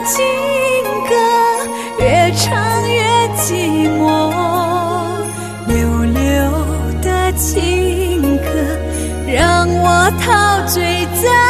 情歌，越唱越寂寞。溜溜的情歌，让我陶醉在